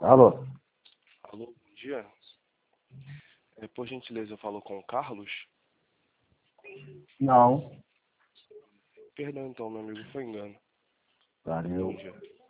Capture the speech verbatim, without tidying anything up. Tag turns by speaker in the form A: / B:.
A: Alô?
B: Alô, bom dia. É, por gentileza, eu falo com o Carlos?
A: Não.
B: Perdão, então, meu amigo, foi engano. Bom
A: Valeu.
B: dia.